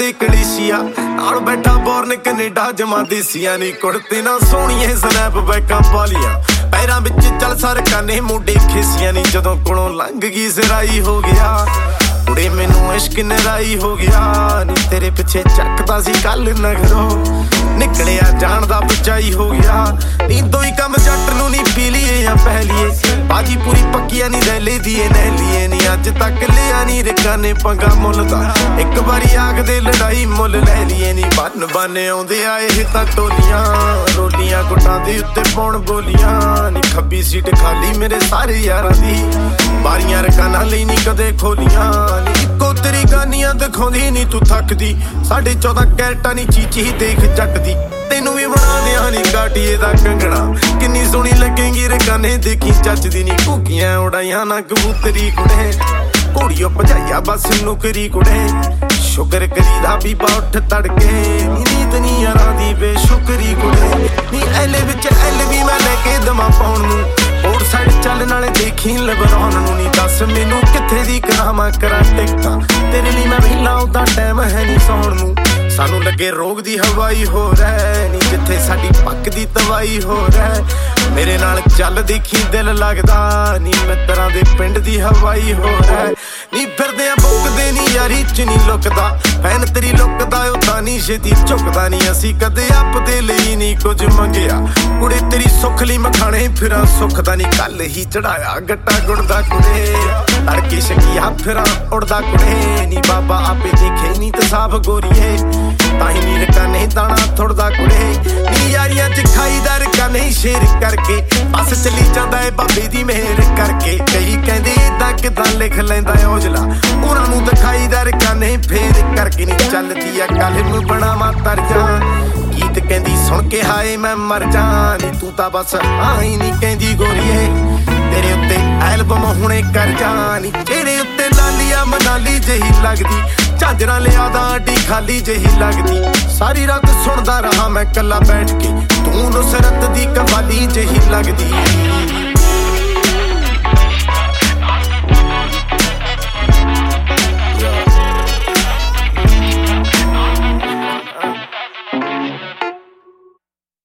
ते कलेशिया नाल बैठा बोर्न कनेडा जमा देसिया नी कुड़ते ना सोहणिए स्नैप बैकां पालियां पैरां विच चल सरकाने मुंडे खिसिया नी जदों कोलों लंघ गई सिराई हो गया कुड़े मैनू इश्क नराई हो गया नी तेरे पिछे चकदा सी कल नगरों निकलिया जान दा बचाई हो गया नी दोई कम जट नू नी पी लीए या पह लीए बाजी पूरी पक्किया नी रैले दिए नह लीए नी अज तक लिया नी रिकाने पंगा मुल दा एक बारी आग दे लड़ाई मुल लै लीए नी बन बन आउंदे आए तां टोलियां रोलियां गुटां दे उत्ते पौण बोलियां नी खब्बी सीट खाली मेरे सारे यारां दी बारियां रकाना लई नी कदे खोलियां नी इक्को तेरी गानियां दिखाउंदी नी तू थकदी 14.5 कैरेटां नी चीची देख जट दी तेनू भी बना दियां नी काटिए दा कंगना किन्नी सोहनी लगेगी रकाने देखी चचदी नी घूकियां उड़ाइयां ना कबूतरी कुड़े घोड़ियों भजाइया बस नुकरी कुड़े शुकर करीदा बीबा उठ तड़के नी नीत नी यारां दी बेशुकरी कुड़े नी एले विच एल भी मैं लेके दमा पाउण नू और साइड चल नाले देखी लबरौन नू नी दस मैनू कित्थे दी करावां करा टिकटां तेरे लिए मैं वेला उदा टाइम है नी सौण नू सानू लगे रोग दी हवाई हो रहा नी जिथे साडी पक दी तवाई हो रहा मेरे नाल चल देखी दिल लगदा नी मित्तरां दे पिंड दी हवाई हो रहा नी फिरदे बुकदे नी यारी च नी लुकदा फैन तेरी लुकदा उदा नी छेती झुकदा नी असी कदे आपदे लई नी कुछ मंगिया कुड़े तेरी सुख लई मखाणे फिरां सुख दा नी कल ही चढ़ाया गट्टा गुड़दा कुड़े तड़के शकिया फिरां उड़दा कुड़े नी बाबा आपे देखे नी ते साफ गोरीए ताही नी रकाने दाना थुड़दा कुड़े नी यारियां च खाईदा रकाने शेर करके बस चली जांदा है बाबे दी मेहर करके कई कहंदे इदां किदां लिख लैंदा औजला उहनां नूं दिखाईदा रकाने फेर करके नी चलदी आ कल नूं बनावां तरजा गीत कहंदी सुन के हाए मैं मर जा नी तू तां बस हाँ ही नी कहंदी गोरीए तेरे उत्ते एल्बम हुणे कर जा नी तेरे उत्ते लालिया मनाली जही लगदी झांजरा लिया दा अड्डी खाली जही लगदी सारी रात सुनदा रहा मैं कला बैठ के तू नुसरत दी कवाली जही लगदी